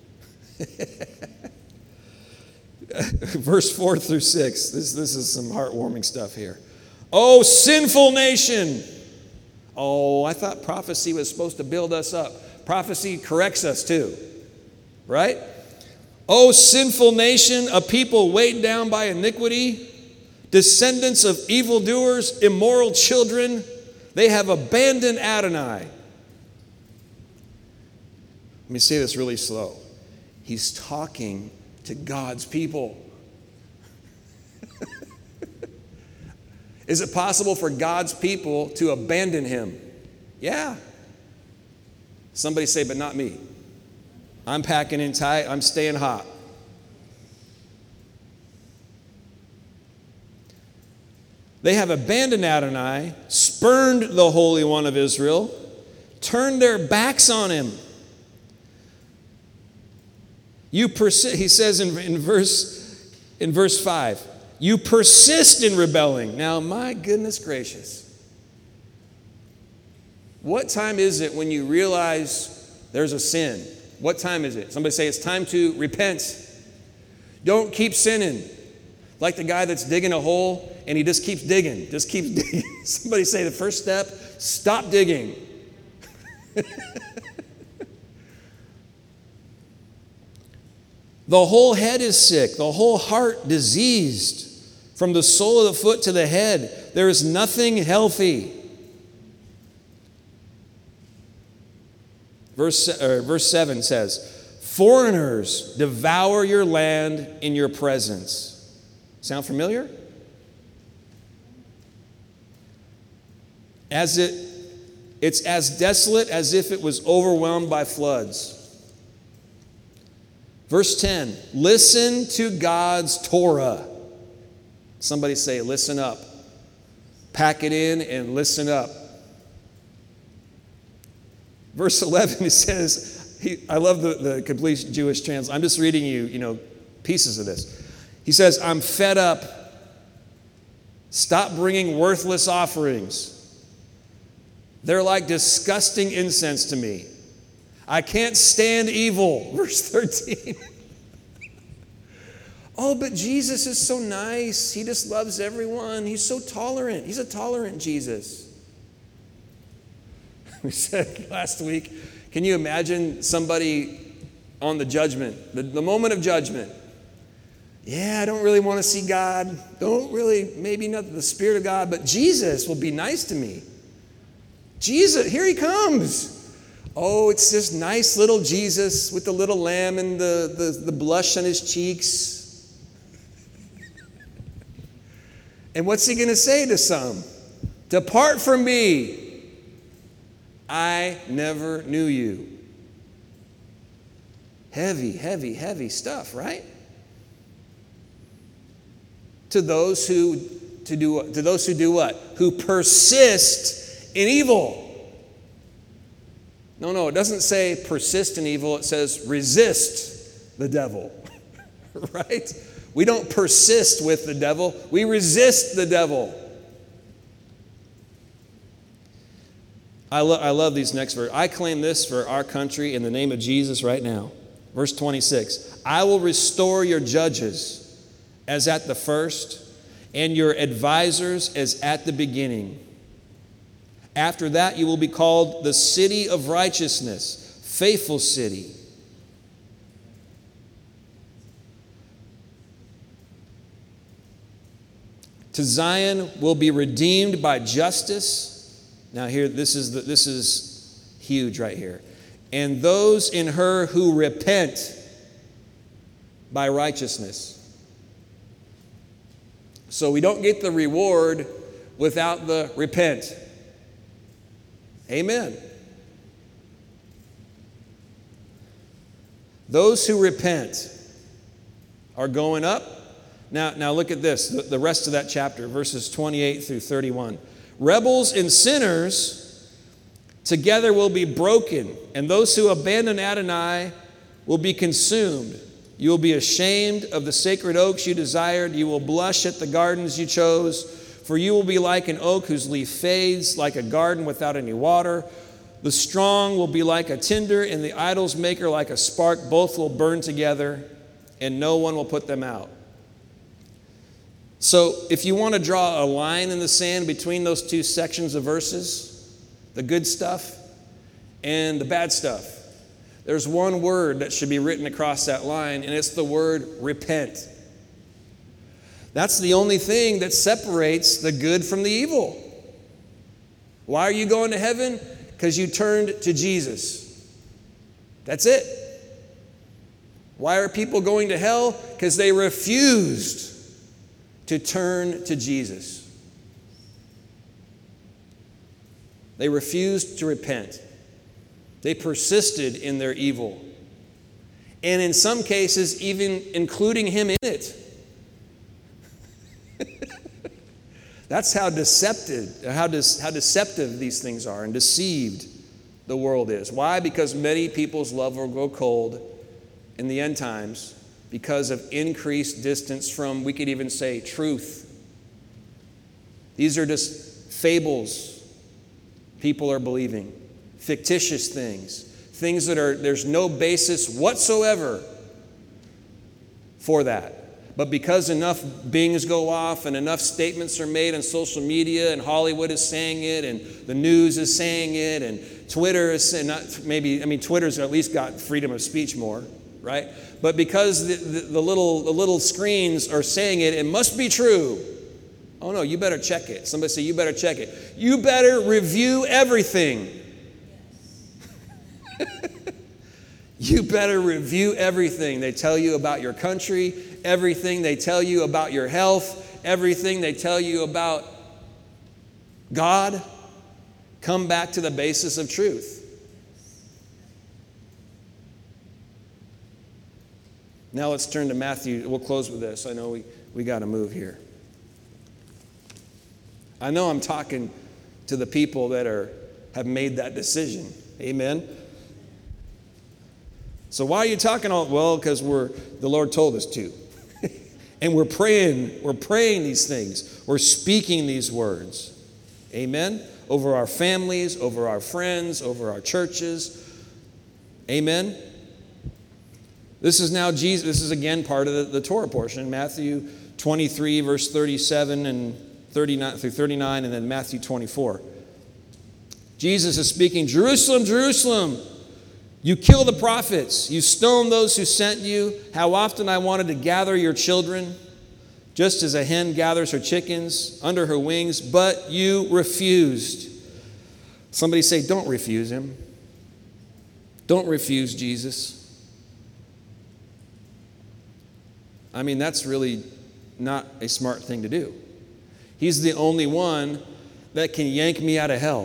Verse four through six. This, this is some heartwarming stuff here. Oh, sinful nation. Oh, I thought prophecy was supposed to build us up. Prophecy corrects us too. Right? Oh, sinful nation, a people weighed down by iniquity, descendants of evildoers, immoral children. They have abandoned Adonai. Let me say this really slow. He's talking to God's people. Is it possible for God's people to abandon him? Yeah. Somebody say, but not me. I'm packing in tight. I'm staying hot. They have abandoned Adonai, spurned the Holy One of Israel, turned their backs on him. You persist, he says in, in verse in verse five, you persist in rebelling. Now, my goodness gracious. What time is it when you realize there's a sin? What time is it? Somebody say it's time to repent. Don't keep sinning. Like the guy that's digging a hole and he just keeps digging, just keeps digging. Somebody say the first step, stop digging. The whole head is sick, the whole heart diseased. From the sole of the foot to the head, there is nothing healthy. Verse, or verse seven says, foreigners devour your land in your presence. Sound familiar? As it, it's as desolate as if it was overwhelmed by floods. Verse ten, listen to God's Torah. Somebody say, listen up. Pack it in and listen up. Verse eleven, it says, he, I love the, the complete Jewish translation. I'm just reading you, you know, pieces of this. He says, I'm fed up. Stop bringing worthless offerings. They're like disgusting incense to me. I can't stand evil. Verse thirteen. Oh, but Jesus is so nice. He just loves everyone. He's so tolerant. He's a tolerant Jesus. We said last week, can you imagine somebody on the judgment, the, the moment of judgment? Yeah, I don't really want to see God. Don't really, maybe not the Spirit of God, but Jesus will be nice to me. Jesus, here he comes. Oh, it's this nice little Jesus with the little lamb and the, the, the blush on his cheeks. And what's he going to say to some? Depart from me. I never knew you. Heavy, heavy, heavy stuff, right? To those who to do to those who do what? Who persist in evil. No, no, it doesn't say persist in evil, it says resist the devil. Right? We don't persist with the devil, we resist the devil. I, lo- I love these next verses. I claim this for our country in the name of Jesus right now. Verse twenty-six, I will restore your judges as at the first, and your advisors as at the beginning. After that, you will be called the city of righteousness, faithful city. To Zion will be redeemed by justice. Now here, this is the, this is huge right here. And those in her who repent by righteousness. So we don't get the reward without the repent. Amen. Those who repent are going up. Now, now look at this, the, the rest of that chapter, verses twenty-eight through thirty-one. Rebels and sinners together will be broken, and those who abandon Adonai will be consumed. You will be ashamed of the sacred oaks you desired. You will blush at the gardens you chose, for you will be like an oak whose leaf fades, like a garden without any water. The strong will be like a tinder, and the idol's maker like a spark. Both will burn together, and no one will put them out. So if you want to draw a line in the sand between those two sections of verses, the good stuff and the bad stuff, there's one word that should be written across that line, and it's the word repent. That's the only thing that separates the good from the evil. Why are you going to heaven? Because you turned to Jesus. That's it. Why are people going to hell? Because they refused to turn to Jesus. They refused to repent. They persisted in their evil. And in some cases, even including him in it. That's how deceptive, how, de- how deceptive these things are and deceived the world is. Why? Because many people's love will grow cold in the end times because of increased distance from, we could even say, truth. These are just fables people are believing, fictitious things, things that are, there's no basis whatsoever for that. But because enough bings go off and enough statements are made on social media and Hollywood is saying it and the news is saying it and Twitter is saying, not maybe, I mean, Twitter's at least got freedom of speech more, right? But because the, the, the, little, the little screens are saying it, it must be true. Oh no, you better check it. Somebody say, you better check it. You better review everything. You better review everything they tell you about your country, everything they tell you about your health, everything they tell you about God. Come back to the basis of truth. Now let's turn to Matthew. We'll close with this. I know we, we got to move here. I know I'm talking to the people that are have made that decision. Amen. So why are you talking all? Well, because we're the Lord told us to. And we're praying, we're praying these things. We're speaking these words. Amen. Over our families, over our friends, over our churches. Amen. This is now Jesus. This is again part of the, the Torah portion. Matthew twenty-three, verse thirty-seven and thirty-nine through thirty-nine, and then Matthew twenty-four. Jesus is speaking, Jerusalem, Jerusalem, you kill the prophets, you stone those who sent you. How often I wanted to gather your children, just as a hen gathers her chickens under her wings, but you refused. Somebody say, don't refuse him. Don't refuse Jesus. I mean, that's really not a smart thing to do. He's the only one that can yank me out of hell.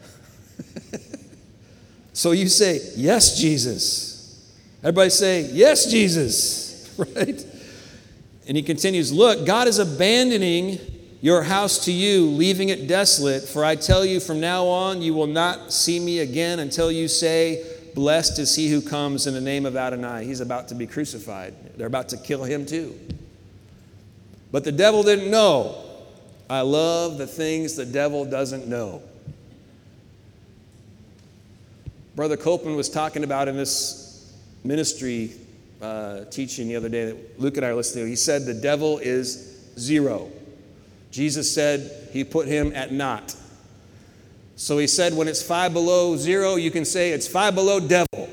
So you say, yes, Jesus. Everybody say, yes, Jesus. Right? And he continues, look, God is abandoning your house to you, leaving it desolate. For I tell you, from now on, you will not see me again until you say, blessed is he who comes in the name of Adonai. He's about to be crucified. They're about to kill him too. But the devil didn't know. I love the things the devil doesn't know. Brother Copeland was talking about in this ministry uh, teaching the other day that Luke and I are listening to. He said the devil is zero. Jesus said he put him at naught. So he said when it's five below zero, you can say it's five below devil.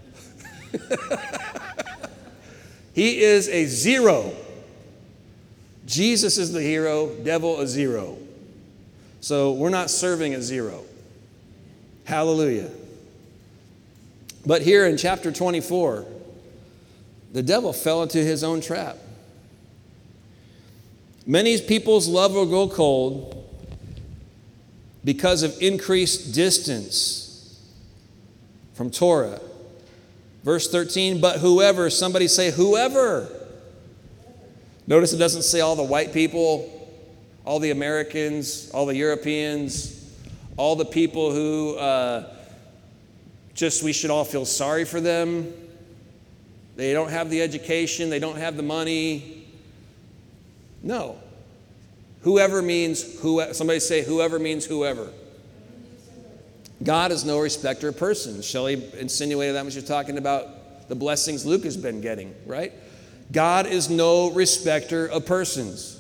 He is a zero. Jesus is the hero, devil a zero. So we're not serving a zero. Hallelujah. But here in chapter twenty-four, the devil fell into his own trap. Many people's love will go cold because of increased distance from Torah. Verse thirteen, but whoever, somebody say whoever. Notice it doesn't say all the white people, all the Americans, all the Europeans, all the people who uh, just we should all feel sorry for them. They don't have the education, they don't have the money. No. Whoever means who. Somebody say whoever means whoever. God is no respecter of persons. Shelley insinuated that when she was talking about the blessings Luke has been getting, right? God is no respecter of persons.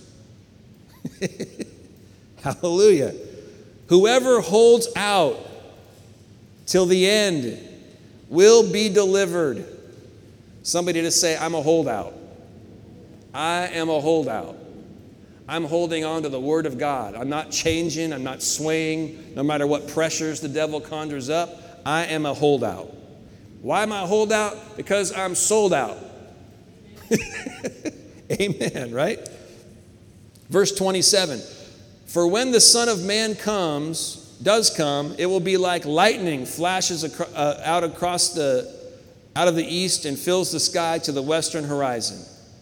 Hallelujah. Whoever holds out till the end will be delivered. Somebody to say, I'm a holdout. I am a holdout. I'm holding on to the Word of God. I'm not changing. I'm not swaying. No matter what pressures the devil conjures up, I am a holdout. Why am I a holdout? Because I'm sold out. Amen, right? Verse twenty-seven. For when the Son of Man comes, does come, it will be like lightning flashes acro- uh, out across the, out of the east and fills the sky to the western horizon.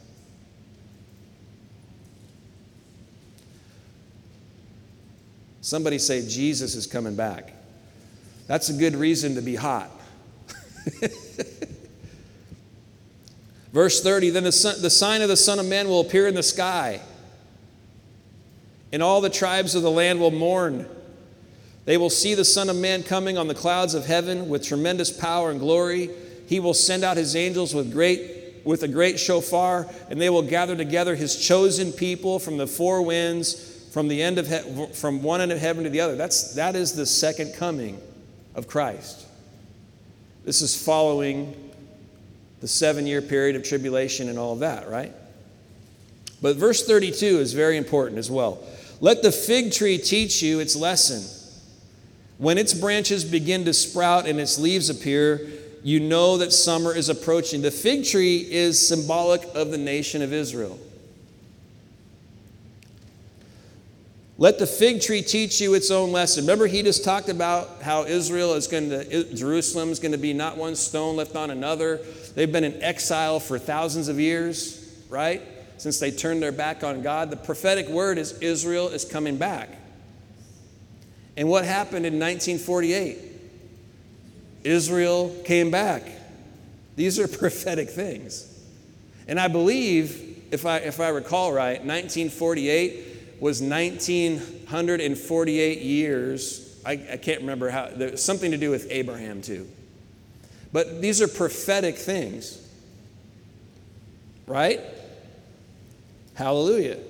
Somebody say, Jesus is coming back. That's a good reason to be hot. Verse thirty, then the, son, the sign of the Son of Man will appear in the sky, and all the tribes of the land will mourn. They will see the Son of Man coming on the clouds of heaven with tremendous power and glory. He will send out his angels with great with a great shofar, and they will gather together his chosen people from the four winds, from the end of he- from one end of heaven to the other. That's that is the second coming of Christ. This is following the seven-year period of tribulation and all of that, right? But verse thirty-two is very important as well. Let the fig tree teach you its lesson. When its branches begin to sprout and its leaves appear, you know that summer is approaching. The fig tree is symbolic of the nation of Israel. Let the fig tree teach you its own lesson. Remember, he just talked about how Israel is going to, Jerusalem is going to be not one stone left on another. They've been in exile for thousands of years, right? Since they turned their back on God. The prophetic word is Israel is coming back. And what happened in nineteen forty-eight? Israel came back. These are prophetic things. And I believe, if I, if I recall right, nineteen forty-eight was nineteen forty-eight years. I, I can't remember how. There's something to do with Abraham too. But these are prophetic things. Right? Hallelujah.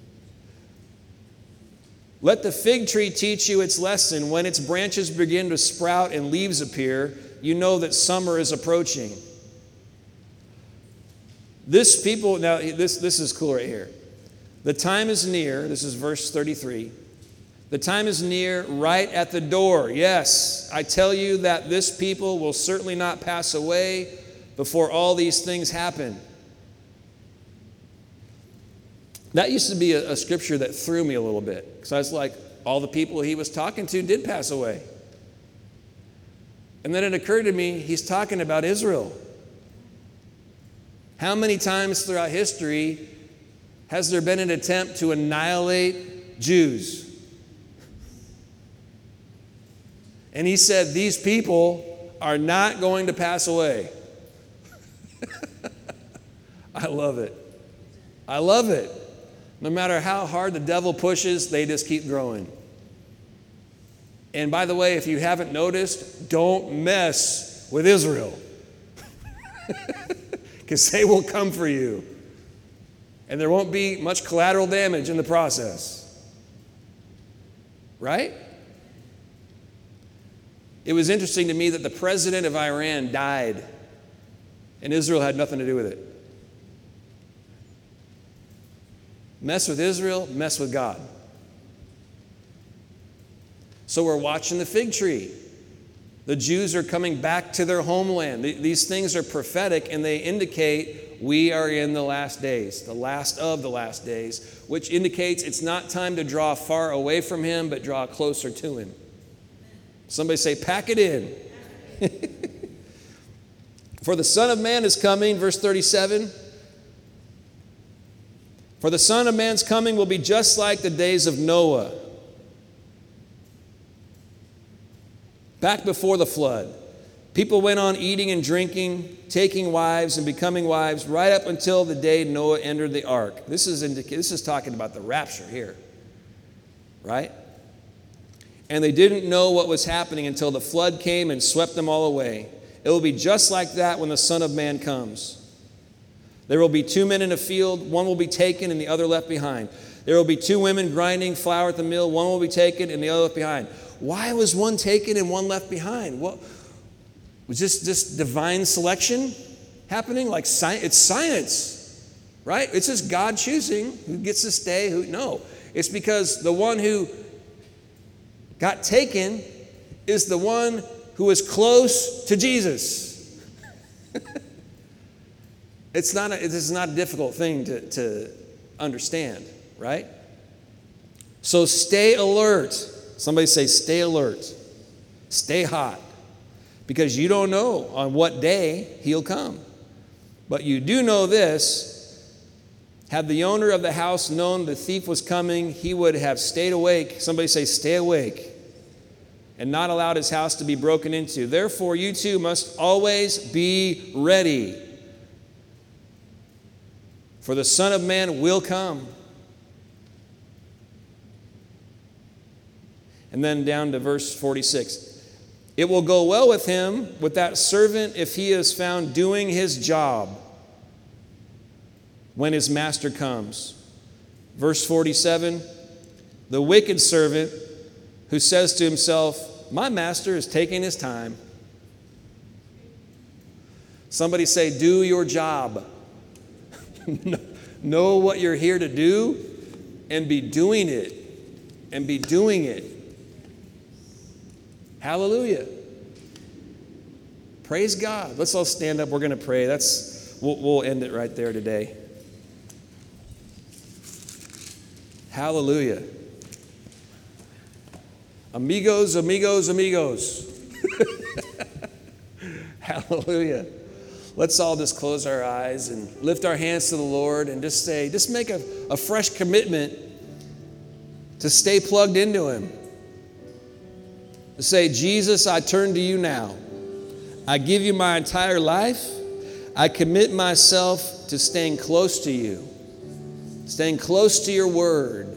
Let the fig tree teach you its lesson. When its branches begin to sprout and leaves appear, you know that summer is approaching. This people, now this, this is cool right here. The time is near, this is verse thirty-three. The time is near, right at the door. Yes, I tell you that this people will certainly not pass away before all these things happen. That used to be a, a scripture that threw me a little bit. Because I was like, all the people he was talking to did pass away. And then it occurred to me, he's talking about Israel. How many times throughout history has there been an attempt to annihilate Jews? And he said, these people are not going to pass away. I love it. I love it. No matter how hard the devil pushes, they just keep growing. And by the way, if you haven't noticed, don't mess with Israel. Because they will come for you. And there won't be much collateral damage in the process. Right? It was interesting to me that the president of Iran died, and Israel had nothing to do with it. Mess with Israel, mess with God. So we're watching the fig tree. The Jews are coming back to their homeland. These things are prophetic, and they indicate we are in the last days, the last of the last days, which indicates it's not time to draw far away from him, but draw closer to him. Somebody say, pack it in. For the Son of Man is coming, verse thirty-seven. For the Son of Man's coming will be just like the days of Noah, back before the flood. People went on eating and drinking, taking wives and becoming wives, right up until the day Noah entered the ark. This is, indica- this is talking about the rapture here, right? And they didn't know what was happening until the flood came and swept them all away. It will be just like that when the Son of Man comes. There will be two men in a field, one will be taken and the other left behind. There will be two women grinding flour at the mill, one will be taken and the other left behind. Why was one taken and one left behind? What, was this just divine selection happening? Like science, it's science, right? It's just God choosing who gets to stay, who no. It's because the one who got taken is the one who is close to Jesus. It's not a, this is not a difficult thing to, to understand, right? So stay alert. Somebody say, stay alert. Stay hot. Because you don't know on what day he'll come. But you do know this. Had the owner of the house known the thief was coming, he would have stayed awake. Somebody say, stay awake. And not allowed his house to be broken into. Therefore, you too must always be ready. For the Son of Man will come. And then down to verse forty-six. It will go well with him, with that servant, if he is found doing his job. when his master comes. Verse forty-seven, the wicked servant who says to himself, my master is taking his time. Somebody say, do your job. Know what you're here to do and be doing it. And be doing it. Hallelujah. Praise God. Let's all stand up. We're going to pray. That's we'll, we'll end it right there today. Hallelujah. Amigos, amigos, amigos. Hallelujah. Let's all just close our eyes and lift our hands to the Lord and just say, just make a, a fresh commitment to stay plugged into him. To say, Jesus, I turn to you now. I give you my entire life. I commit myself to staying close to you, staying close to your word,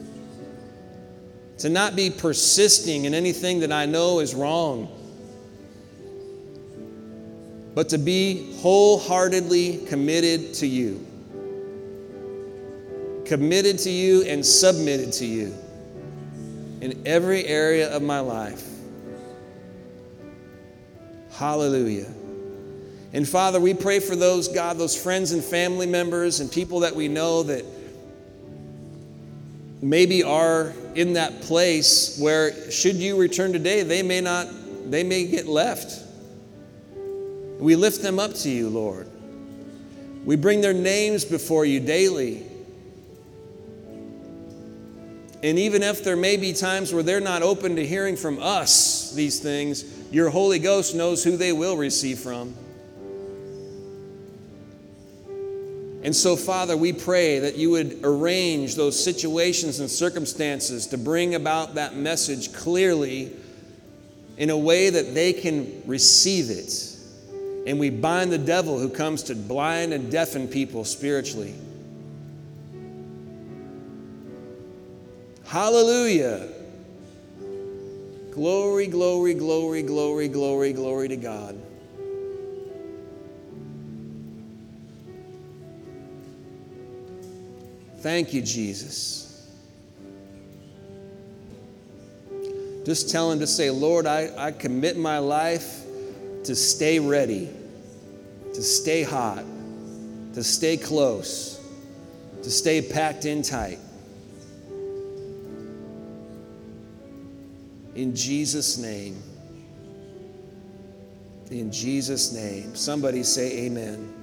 to not be persisting in anything that I know is wrong, but to be wholeheartedly committed to you. Committed to you and submitted to you in every area of my life. Hallelujah. And Father, we pray for those, God, those friends and family members and people that we know that maybe are in that place where should you return today, they may not, they may get left. We lift them up to you, Lord. We bring their names before you daily. And even if there may be times where they're not open to hearing from us these things, your Holy Ghost knows who they will receive from. And so, Father, we pray that you would arrange those situations and circumstances to bring about that message clearly in a way that they can receive it. And we bind the devil who comes to blind and deafen people spiritually. Hallelujah. Glory, glory, glory, glory, glory, glory to God. Thank you, Jesus. Just tell him to say, Lord, I, I commit my life to stay ready, to stay hot, to stay close, to stay packed in tight. In Jesus' name. In Jesus' name. Somebody say amen.